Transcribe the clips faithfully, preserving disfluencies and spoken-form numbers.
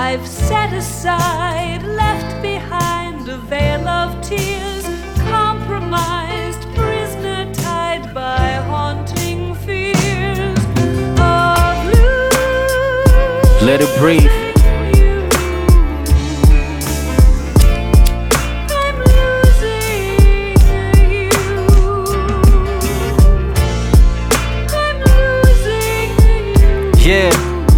I've set aside, left behind a veil of tears, compromised, prisoner tied by haunting fears of losing. Let it breathe. I'm losing you. I'm losing you. Yeah.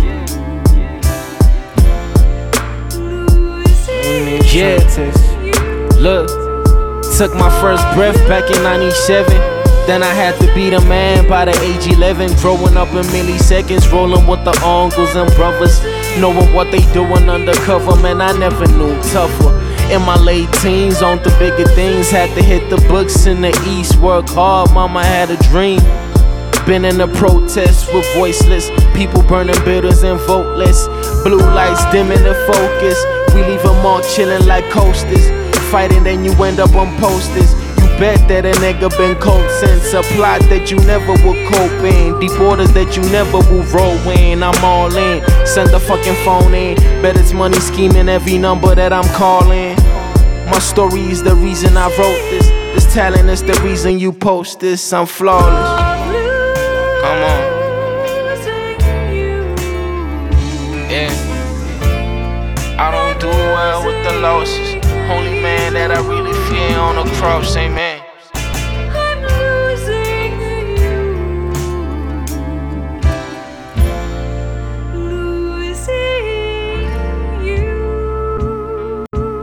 Yeah, look, took my first breath back in ninety-seven. Then I had to be the man by the age eleven. Growing up in milliseconds, rolling with the uncles and brothers, knowing what they doing undercover, man, I never knew tougher. In my late teens, on the bigger things, had to hit the books in the east, work hard, mama had a dream. Been in the protests with voiceless people burning bitters and voteless. Blue lights dimming the focus. We leave them all chilling like coasters. Fighting, then you end up on posters. You bet that a nigga been cold since. A plot that you never would cope in. Deep waters that you never will roll in. I'm all in. Send the fucking phone in. Bet it's money scheming every number that I'm calling. My story is the reason I wrote this. This talent is the reason you post this. I'm flawless. Come on. Yeah. I don't do well with the losses. Only man that I really fear on the cross, amen. I'm losing you. Losing you.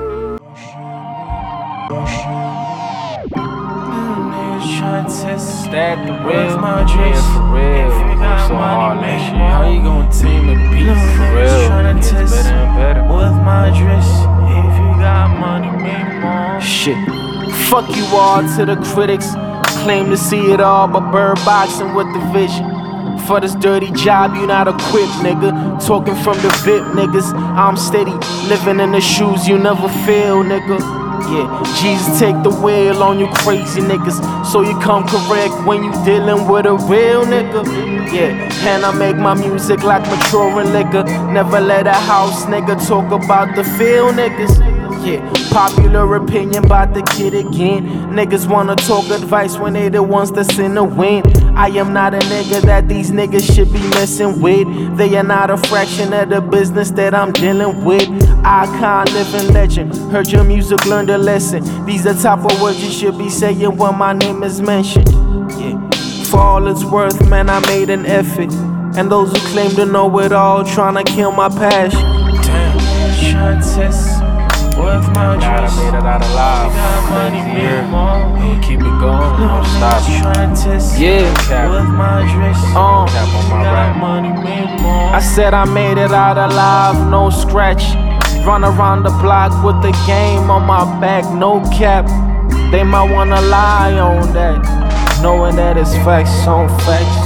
Trying to test that the real, yeah, for real. Work so hard that shit. How you gonna team a beat for real? It gets better and better. With my dress, if you got money, make more. Shit. Fuck you all to the critics. Claim to see it all, but bird boxing with the vision. For this dirty job, you not equipped, nigga. Talking from the V I P, niggas. I'm steady, living in the shoes you never feel, nigga. Yeah, Jesus take the wheel on you crazy niggas, so you come correct when you dealing with a real nigga. Yeah, and I make my music like maturing liquor. Never let a house nigga talk about the feel niggas. Yeah, popular opinion about the kid again. Niggas wanna talk advice when they the ones that's in the wind. I am not a nigga that these niggas should be messing with. They are not a fraction of the business that I'm dealing with. Icon, living legend. Heard your music, learned a lesson. These are the type of words you should be saying when my name is mentioned. Yeah, for all it's worth, man, I made an effort. And those who claim to know it all, trying to kill my passion. Damn, trying to test. With my dress, I made it out alive. got money, make more. We'll keep it going, don't stop. Trying to test. Yeah, with my dress, um, cap on my got money, make more. I said I made it out alive, no scratch. Run around the block with the game on my back, no cap. They might wanna lie on that, knowing that it's facts on facts.